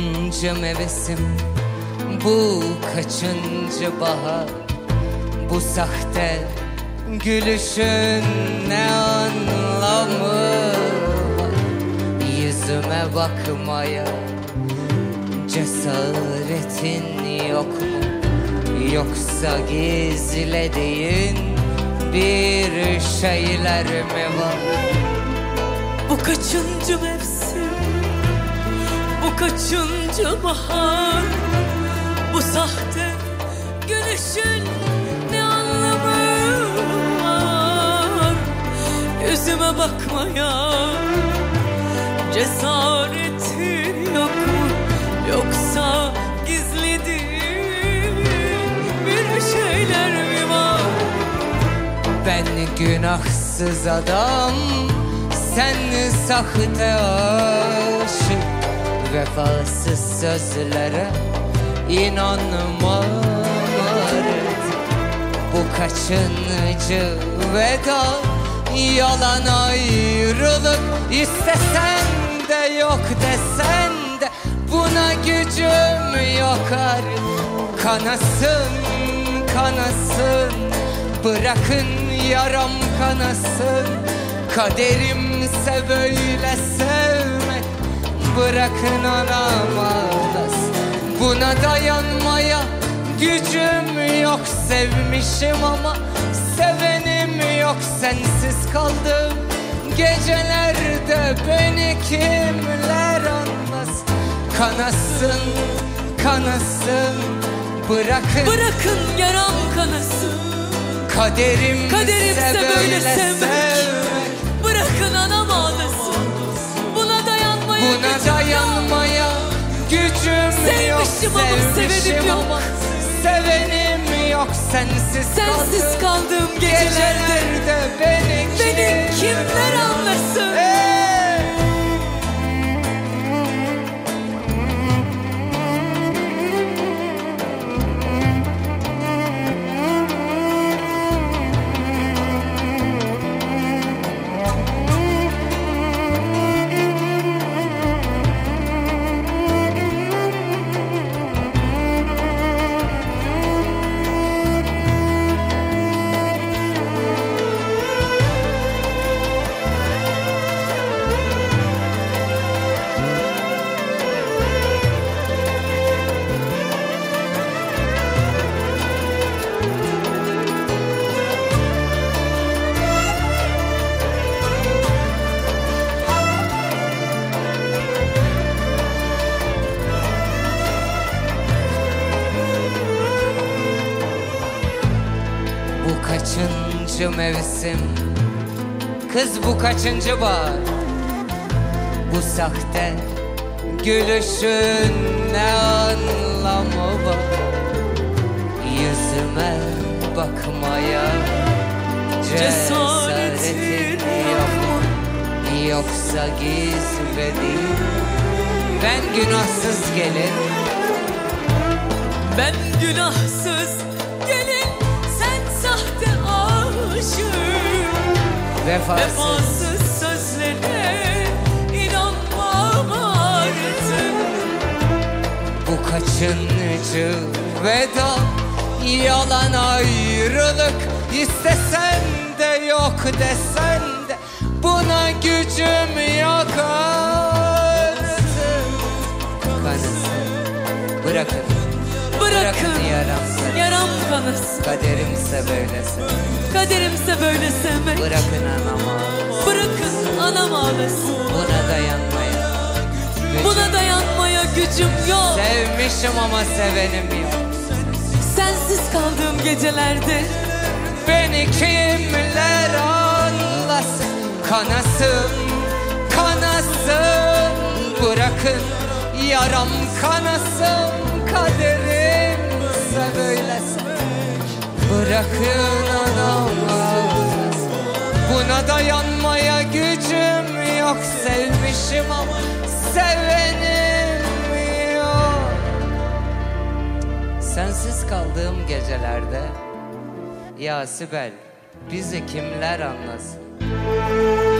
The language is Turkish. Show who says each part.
Speaker 1: kaçıncı mevsim, bu kaçıncı bahar, bu sahte gülüşün ne anlamı var? Yüzüme bakmaya cesaretin yok mu? Yoksa gizlediğin bir şeyler mi var?
Speaker 2: Bu kaçıncı mevsim, bu kaçıncı bahar, bu sahte gülüşün ne anlamı var? Yüzüme bakmaya cesaretin yok mu? Yoksa gizlediğin bir şeyler mi var?
Speaker 1: Ben günahsız adam, sen sahte aşık, vefasız sözlere inanma artık. Bu kaçıncı veda, yalan ayrılık, istesen de yok desen de buna gücüm yok artık. Kanasın, kanasın, bırakın yaram kanasın. Kaderimse böyle sevmek, bırakın anam ağlasın. Buna dayanmaya gücüm yok, sevmişim ama sevenim yok. Sensiz kaldım gecelerde, beni kimler anlasın. Kanasın, kanasın,
Speaker 2: bırakın yaram kanasın.
Speaker 1: Kaderimse böyle sevmek,
Speaker 2: bırakın anam ağlasın. Buna dayanmaya
Speaker 1: gücüm yok,
Speaker 2: sevmişim ama
Speaker 1: sevenim yok. Sensiz
Speaker 2: kaldığım gecelerde
Speaker 1: beni
Speaker 2: kimler anlasın?
Speaker 1: Bu kaçıncı mevsim, kız bu kaçıncı bahar, bu sahte gülüşün ne anlamı var? Yüzüme bakmaya cesaretin yok mu? Yoksa gizlediğin ben günahsız gelin,
Speaker 2: ben günahsız gelin, sen sahte aşık. Vefasız sözlere inanmam artık.
Speaker 1: Bu kaçıncı veda, yalan ayrılık, istesen de yok desen de buna gücüm yok artık. Kanasın, bırakın
Speaker 2: yaram kanasın.
Speaker 1: Kaderimse böyle sevmek,
Speaker 2: bırakın anam ağlasın.
Speaker 1: Buna
Speaker 2: dayanmaya gücüm yok.
Speaker 1: Sevmişim ama sevenim yok.
Speaker 2: Sensiz kaldığım gecelerde
Speaker 1: beni kimler anlasın? Kanasın, kanasın, bırakın yaram kanasın. Kaderimse böylesi, bırakın anam ağlasın. Buna dayanmaya gücüm yok, sevmişim ama sevenim yok. Sensiz kaldığım gecelerde, ya Sibel, bizi kimler anlasın?